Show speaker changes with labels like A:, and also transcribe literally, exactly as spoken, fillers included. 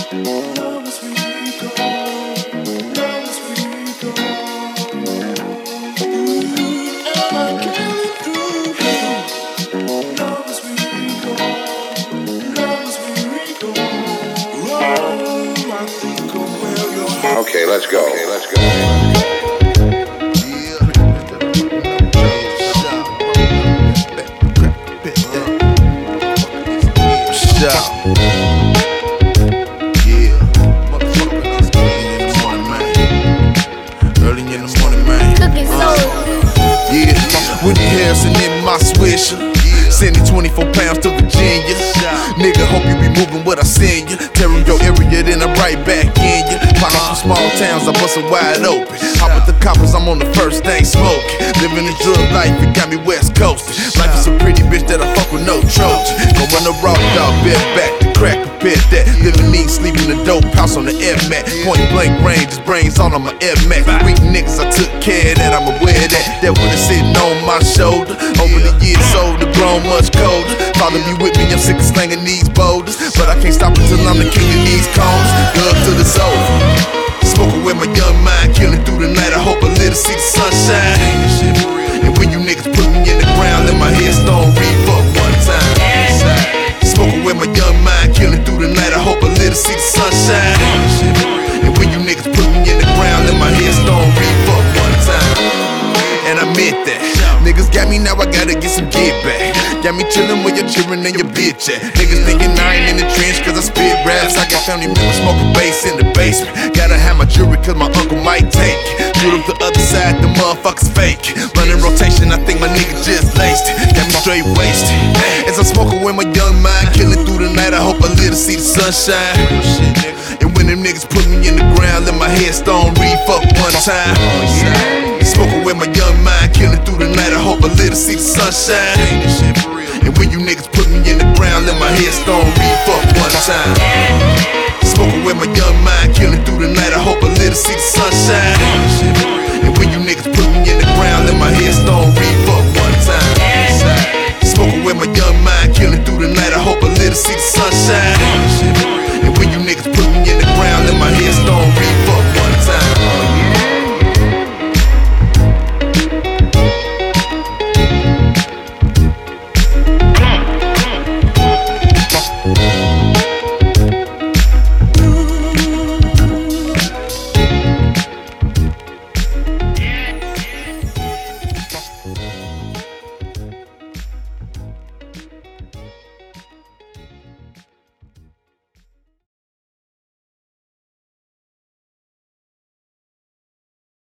A: Okay, let's go. Okay, let's go.
B: Woody Harrelson in my swisher, sending twenty-four pounds to Virginia. Nigga, hope you be moving what I send you. Tearing your area, then I'm right back in you. Pop off from small towns, I bust it wide open. Hop with the coppers, I'm on the first thing smoking. Living the drug life, it got me west coasting. Life is a pretty bitch that I fuck with no Trojan. Go run the raw dog, bed back to crack a pit that. Living neat, sleep in the dope house on the F MAC. Point blank range, just brains all on my F MAC. Weak niggas, I took care of that, I'm aware of that. That one is sitting on my shoulder. Over the years, older, grown much colder. Father be with me, I'm sick of slanging these boulders. But I can't stop until I'm the king of these cones. Love till it's over. Smoking with my young mind, killing through the night. I hope a little see the sunshine. And when you niggas put me in the ground, let my headstone read for one time. Smoking with my young mind, killing through the night. I hope a little see the sunshine. And when you niggas put me in the ground, let my headstone read for one time. And I meant that. Niggas got me, now I gotta get some get back. Got me chillin' with your children and your bitch at. Niggas thinking I ain't in the trench cause I spit raps. I got family members smoking bass in the basement. Gotta have my jewelry cause my uncle might take it. Shoot up the other side, the motherfuckers fake. Running rotation, I think my nigga just laced it. Got me straight wasted. As I'm smoking with my young mind, killing through the night, I hope I live to see the sunshine. And when them niggas put me in the ground, let my headstone read fuck one time. Smoking with my young mind, killing through the night, I hope I live to see the sunshine. And when you niggas put me in the ground, let my headstone read fuck one time. Smoking with my young mind, killing through the night, I hope I live to see the sunshine. And when you niggas put me in the ground, let my headstone read fuck one time. Smoking with my young mind, killing through the night, I hope I live to see the sunshine.